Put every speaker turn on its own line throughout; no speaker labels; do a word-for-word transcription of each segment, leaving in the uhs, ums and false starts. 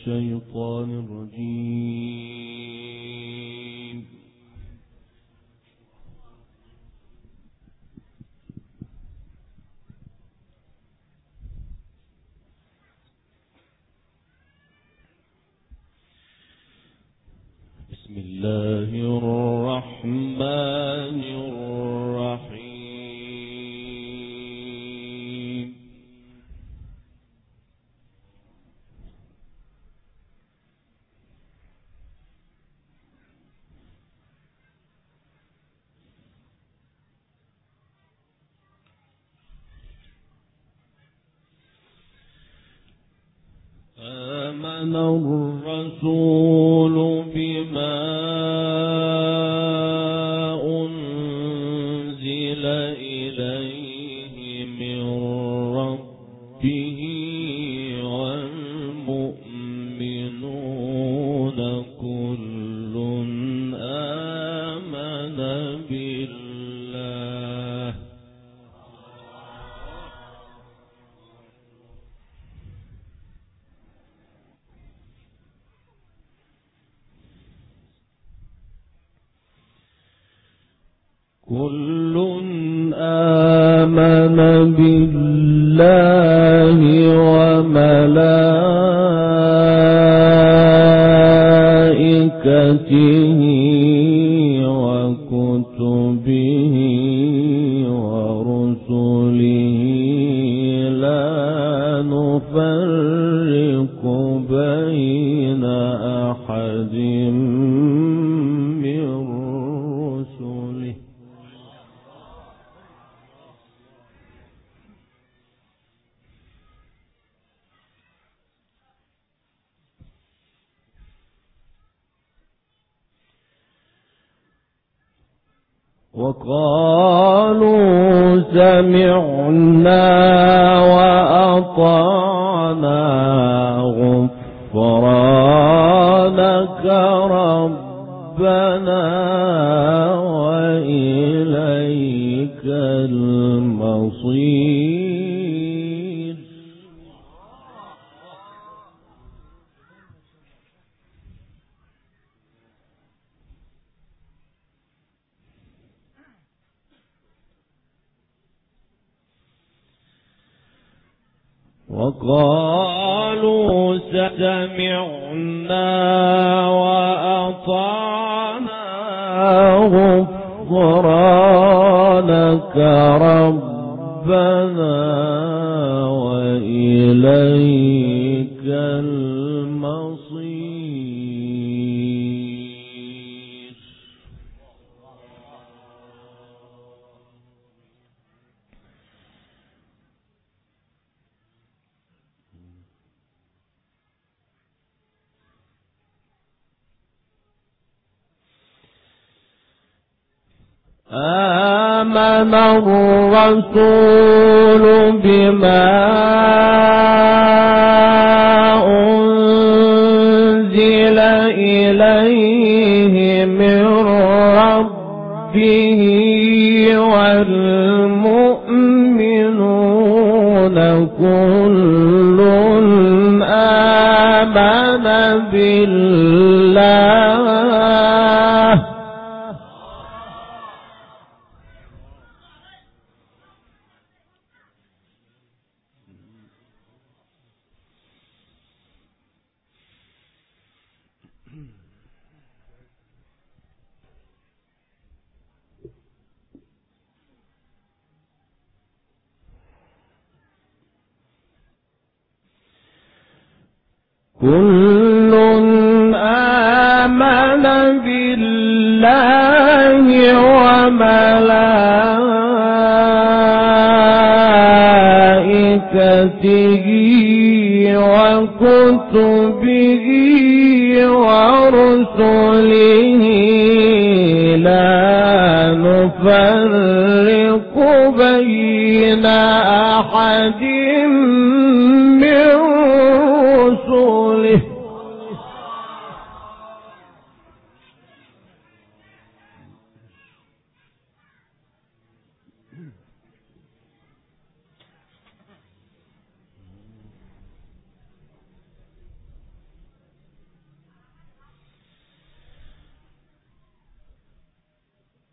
الشيطان الرجيم. بسم الله الرحمن الرحيم. آمن الرسول بما أنزل إليه من ربه والمؤمنون كل آمن بالله كل آمن بالله وملائكته وكتبه ورسله لا نفرق بين أحد من رسله وقالوا سمعنا وأطعنا غفرانك ربنا وإليك المصير. وقالوا سمعنا وأطعنا غفرانك ربنا وإليك المصير. آمن الرسول بما أنزل إليه من ربه والمؤمنون كل آمن بالله كل آمن بالله وملائكته وكتبه ورسله لا نفرق بين أحد من رسله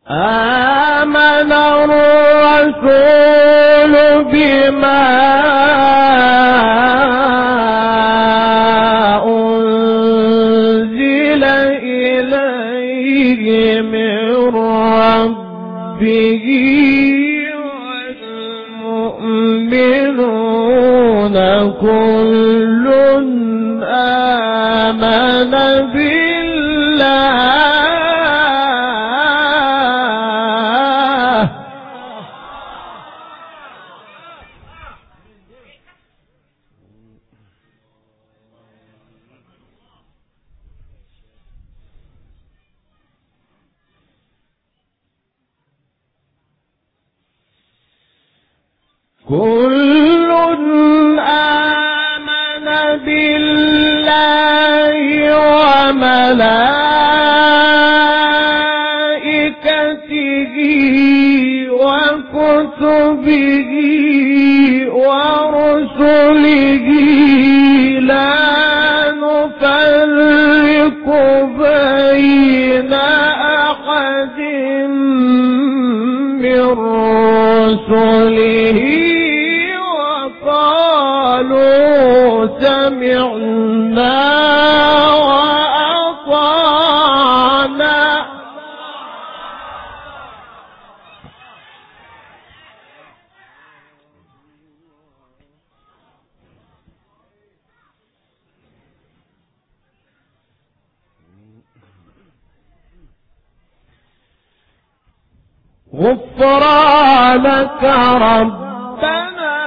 آمن الرسول بما أنزل إليه من ربه والمؤمنون كل آمن بالله كل آمن بالله وملائكته وكتبه ورسله لا نفرق بين أحد من رسله قالوا سمعنا وأطعنا غفرانك ربنا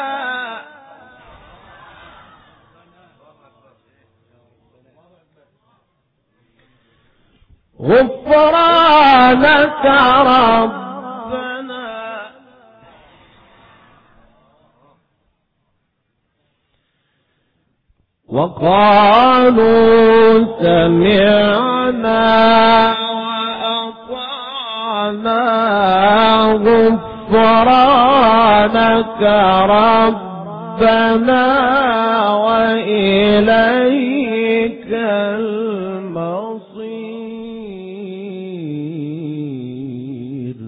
غفرانك ربنا وقالوا سمعنا وأطعنا غفرانك ربنا وإليك المصير.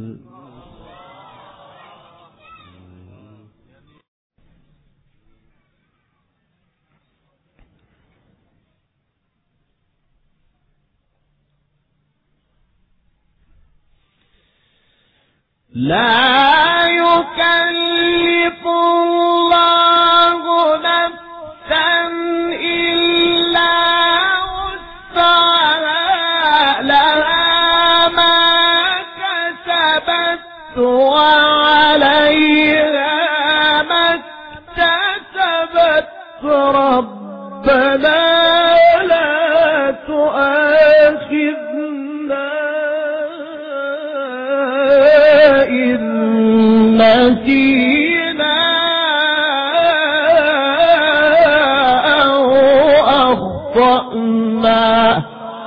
لا يكلف الله نفسا إلا وسعها لها ما كسبت وعليها ما اكتسبت ربنا لا تؤاخذنا إن نسينا أو أخطأنا.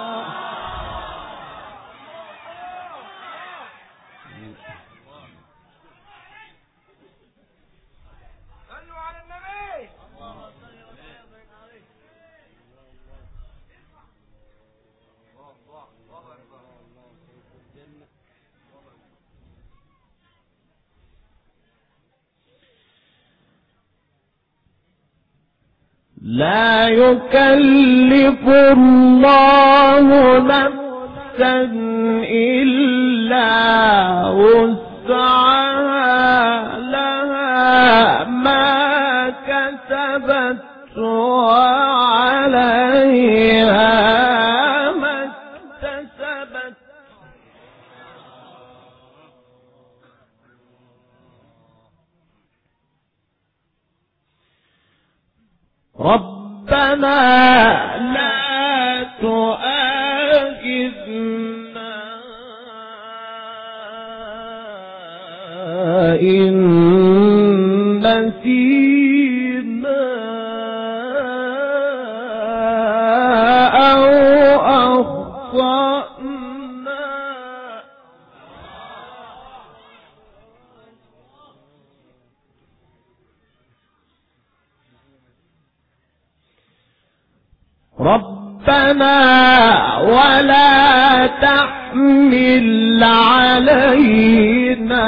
لا يكلف الله نفسا إلا وسعها لها ما كسبت وعليها ما اكتسبت ربنا لا تؤاخذنا إن نسينا أو أخطأنا. ربنا ولا تحمل تحمل علينا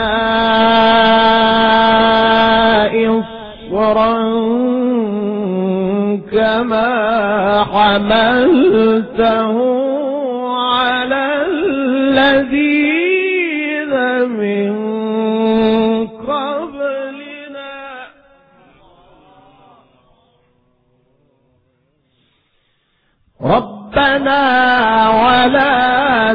إصرا كما حملته على الذين من قبلنا ربنا ولا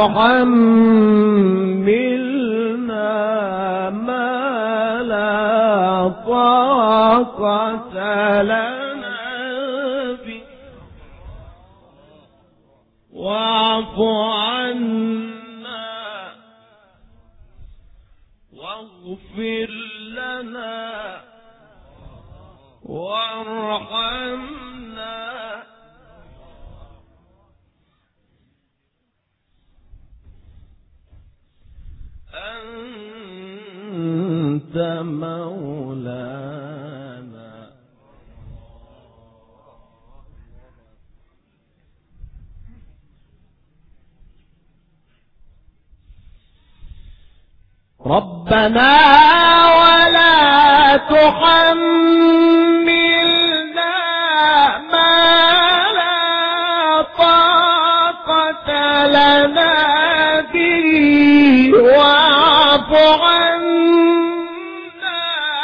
تحملنا ما لا طاقة لنا به واعف عنا واغفر لنا وارحمنا أنت مولانا ربنا ولا تحملنا ما لا طاقة لنا به واعف عنا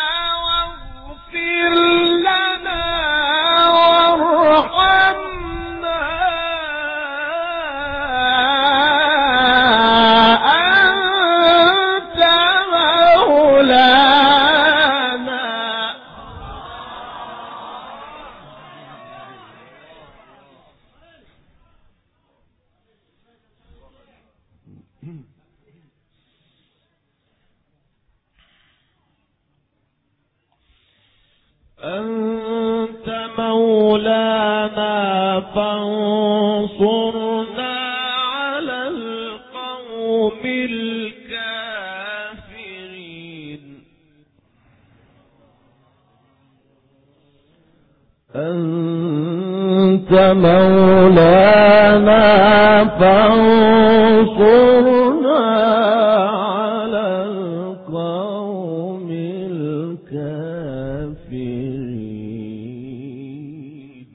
واغفر لنا وارحمنا أنت مولانا أنت مولانا فانصرنا على القوم الكافرين أنت مولانا فانصرنا على القوم الكافرين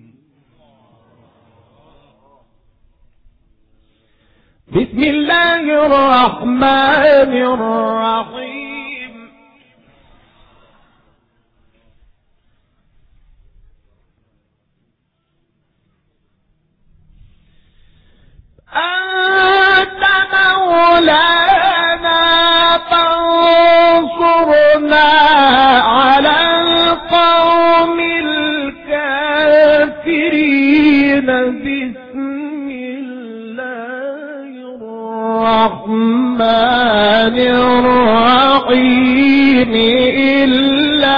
بسم الله الرحمن الرحيم أنت مولانا فانصرنا على القوم الكافرين بسم الله الرحمن الرحيم إلا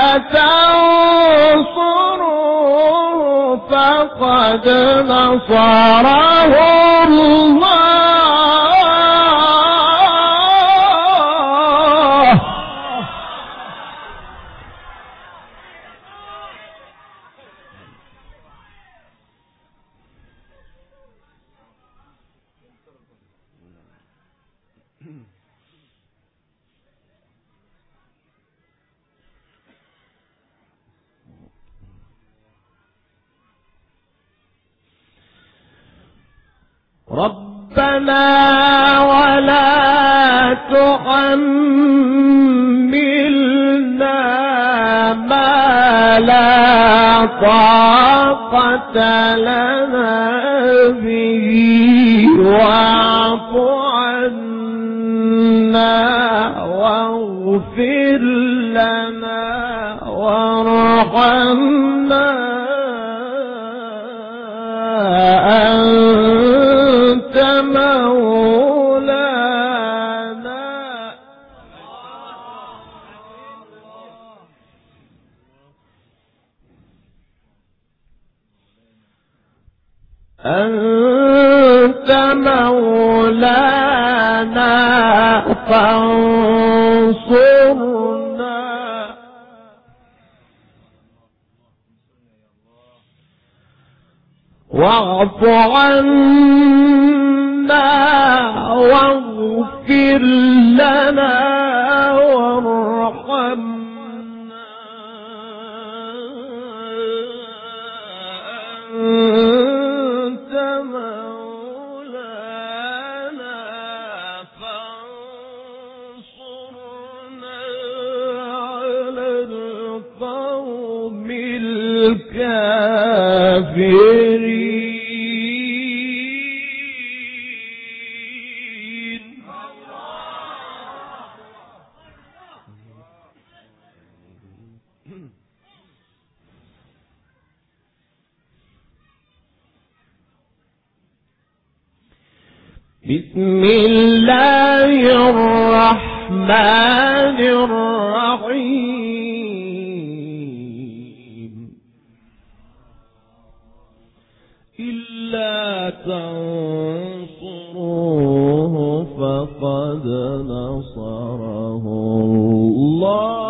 تنصروا فقد نصره الله ربنا ولا تحملنا ما لا طاقة لنا به واعف عنا واغفر لنا وارحمنا أنت مولانا أنت مولانا فانصرنا واعف عنا واغفر لنا وارحمنا أنت مولانا فانصرنا على القوم الكافرين. بسم الله الرحمن الرحيم. إلا تنصروه فقد نصره الله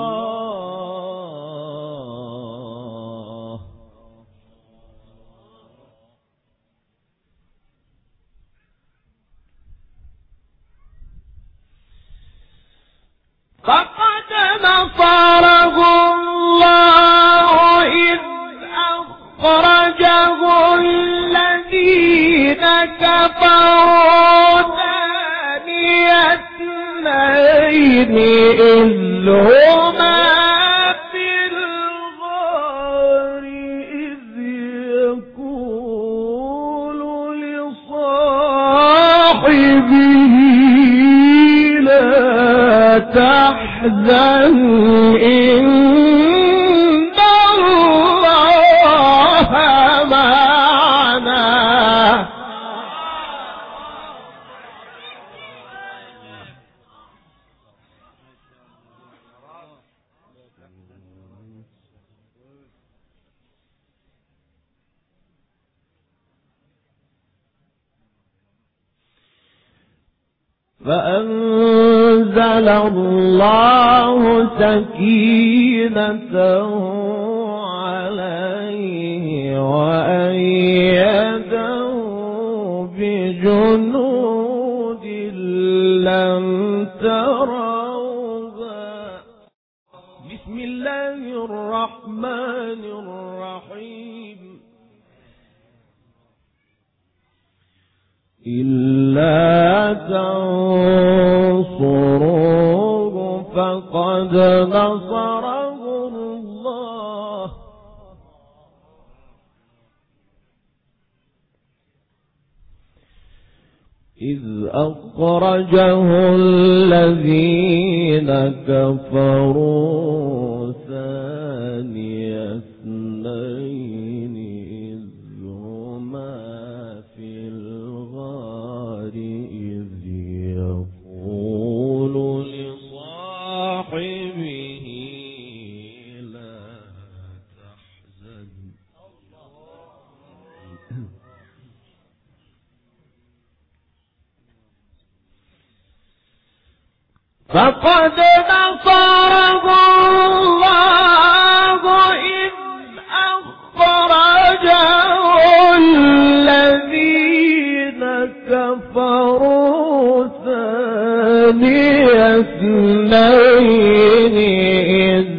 فقد نصره الله إذ أخرجه الذين كفروا ثاني اثنين إذ هما في الغار إذ يقول لصاحبه لا تحزن إن الله معنا. فأنزل الله سكينته عليه وأيده بجنود لم تروها. بسم الله الرحمن الرحيم. إلا تنصروه فقد نصره الله إذ أخرجه الذين كفروا ثاني اثنين إذ هما في الغار إذ يقول لصاحبه لا تحزن فقد نصره الله إذ أخرجه الذين كفروا ثاني اثنين إذ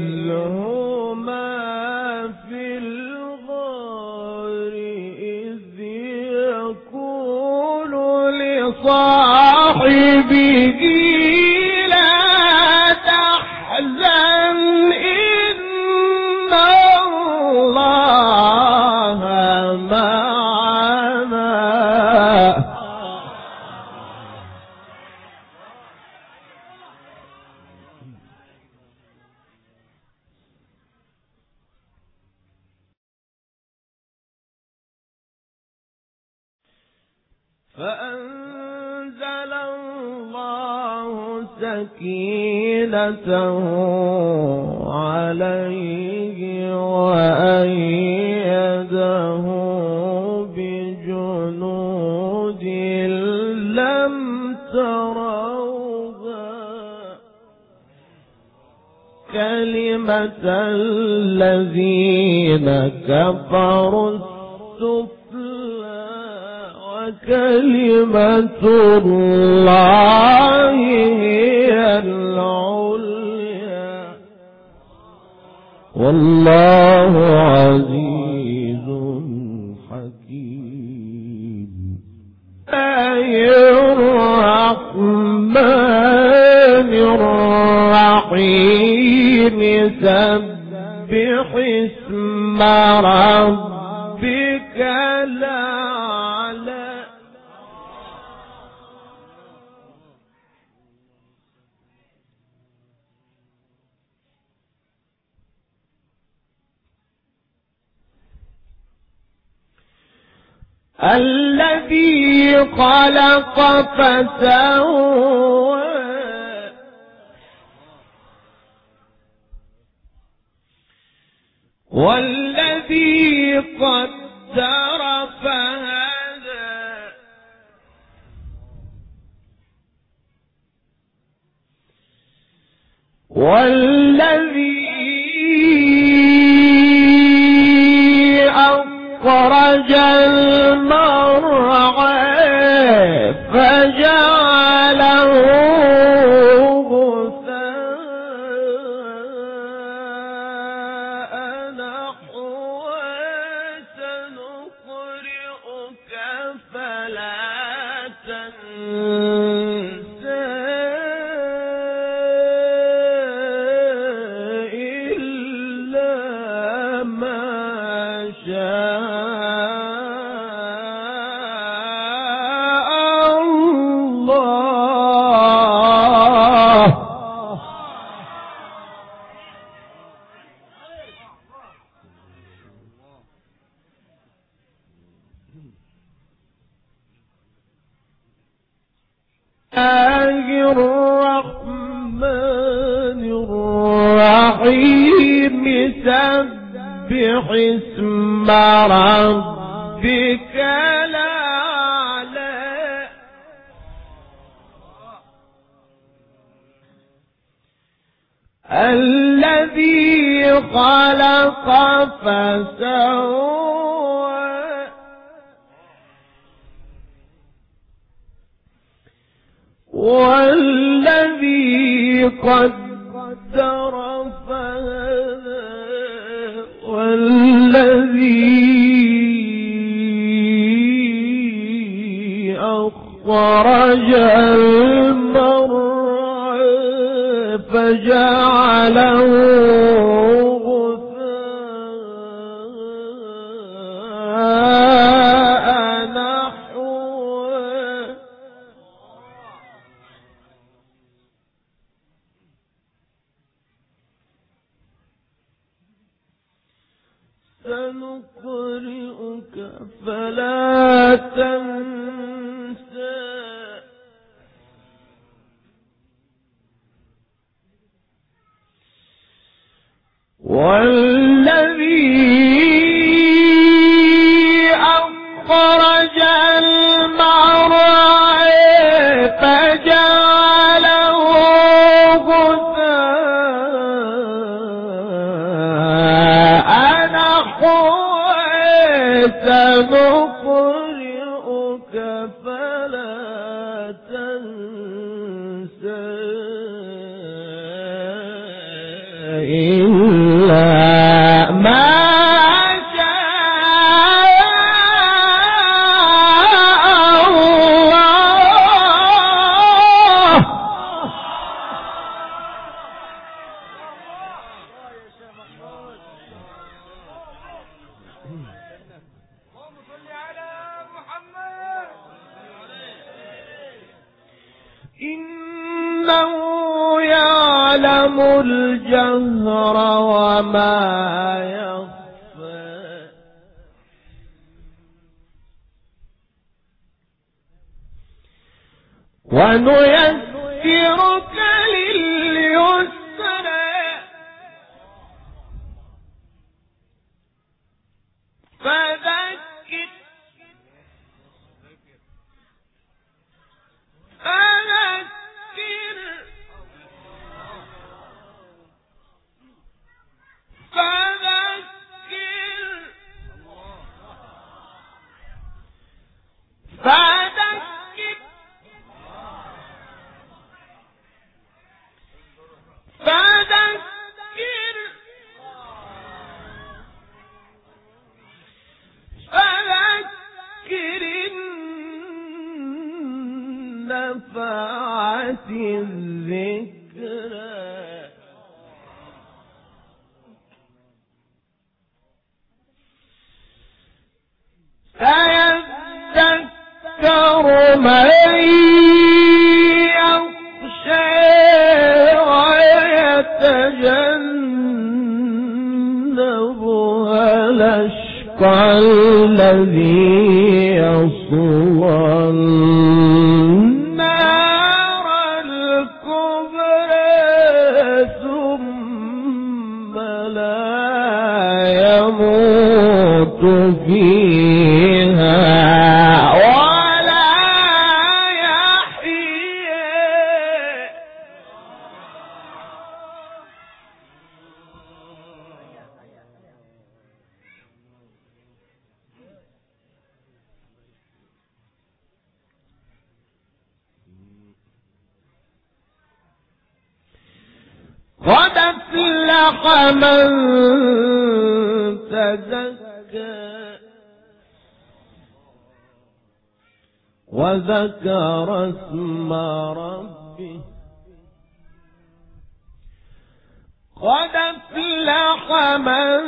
هما في الغار إذ يقول لصاحبه فأنزل الله سكينته عليه وأيده بجنود لم تروها كلمة الذين كفروا السفلى كلمة الله هي العليا والله عزيز حكيم. الرحمن الرحيم سبح اسم ربك الأعلى. الذي خلق فسوى والذي قدر فهدى والذي أخرج المرعى فجعله غثاء نحوا سنقرئك فلا تنسى إلا ما شاء الرحمن الرحيم سبح اسم ربك الأعلى. الذي خلق فسوى والذي قدر فهدى والذي أخرج المرعى فجعله غثاء نحوا سنقرئك فلا تنسى والذي أخرج المرعى فجعله غثاء نحوا سنقرئك فلا تنسى إلا ما إنه يعلم الجهر وما يخفى ونيسرك لليسرى فذكر فذكر فذكر من يخشى ويتجنبها الأشقى الذي يصلى النار الكبرى ثم لا يموت فيها ولا يحيى. قد أفلح من تزكى وذكر اسم ربه. قد أفلح من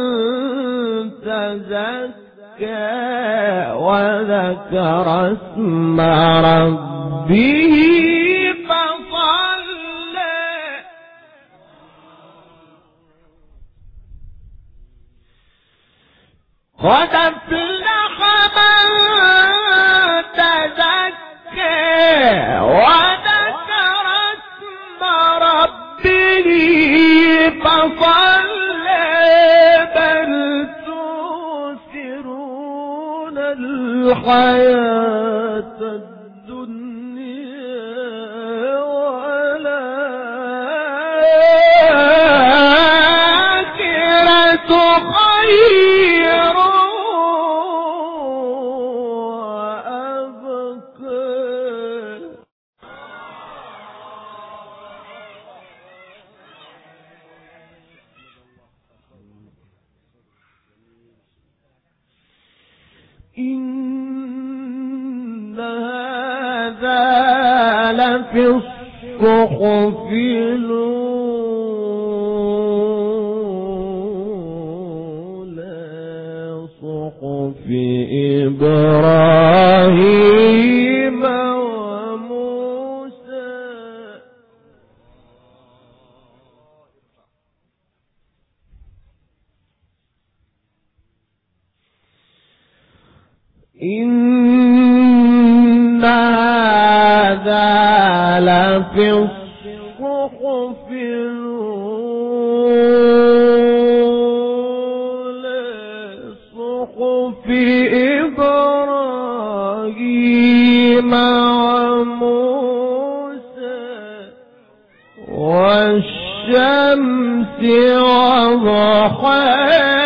تزكى وذكر اسم ربه فصلى. قد أفلح من تزكى وذكر اسم ربه فصلى. بل تؤثرون الحياة الدنيا والآخرة خير إن هذا لفي الصحف الأولى صحف إبراهيم وموسى. إن هذا لفي الصحف الأولى صحف إبراهيم وموسى والشمس وضحاها.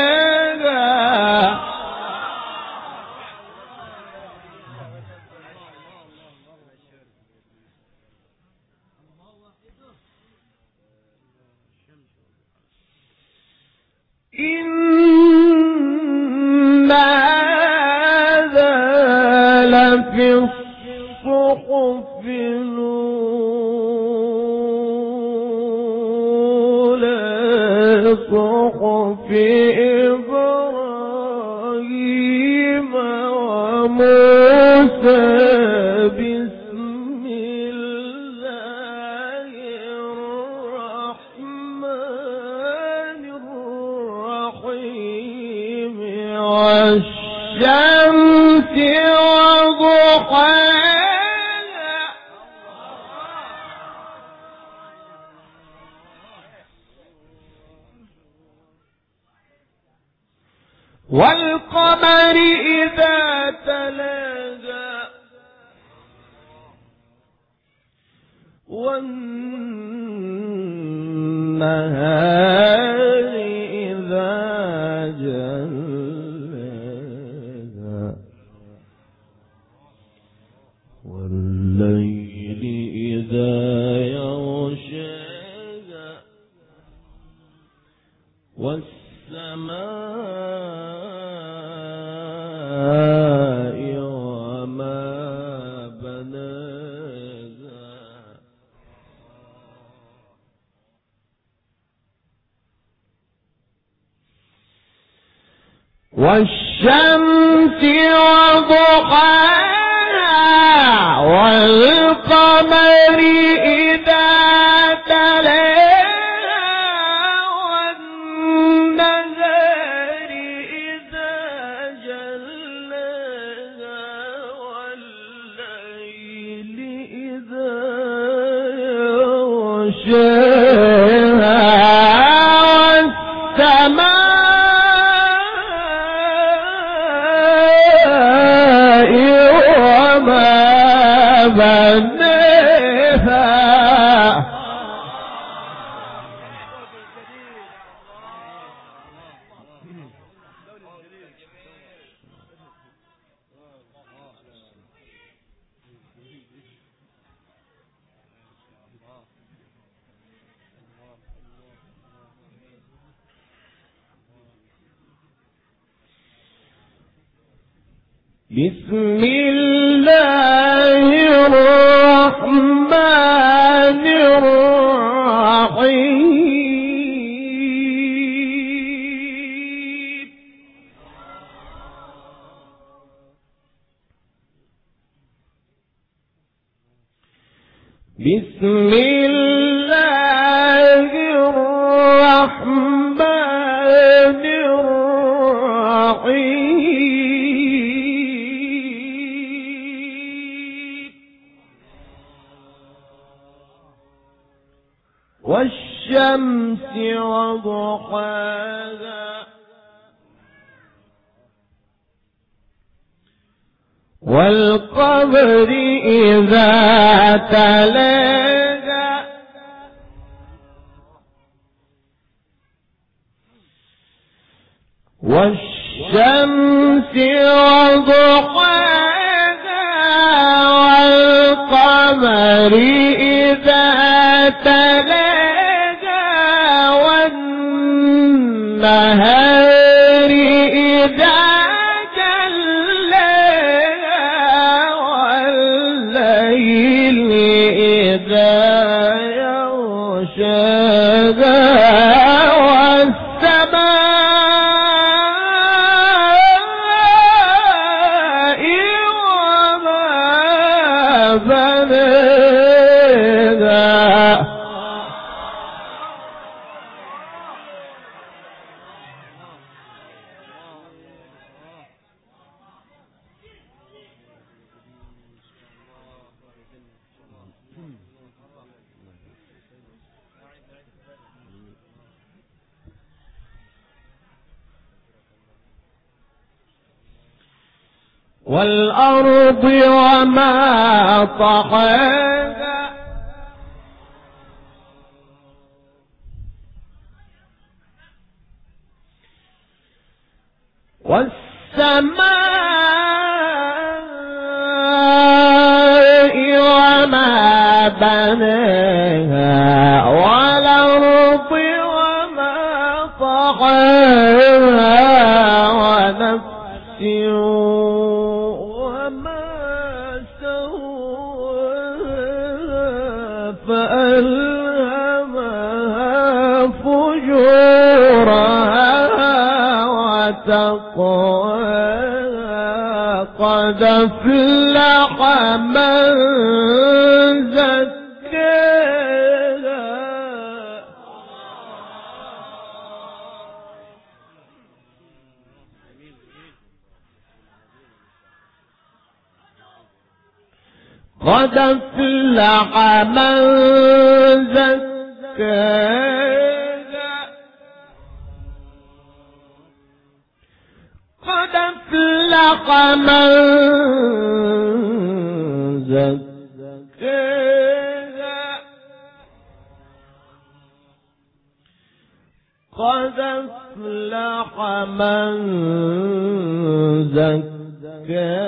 إن هذا لفي الصحف الأولى صحف إبراهيم وموسى. بسم الله الرحمن الرحيم والشمس وضحاها والقمر إذا تلاها والنهار إذا جلاها والليل إذا يغشاها والسماء وما بناها والشمس وضحاها والقمر إذا تلاها والنهار إذا جلاها والليل إذا يغشاها والسماء وما بناها بسم الله الرحمن الرحيم بسم الله الرحمن الرحيم والشمس وضحاها والقمر إذا تلاها والشمس وضحاها والقمر إذا تلاها والنهار إذا جلاها والليل إذا يغشاها والسماء وما بناها والأرض وما طحاها والسماء وما بناها والأرض وما طحاها ونفس فألهمها فجورها وتقواها قد أفلح من زكاها قد أفلح من زكاها قد أفلح من زكاها قد أفلح من زكاها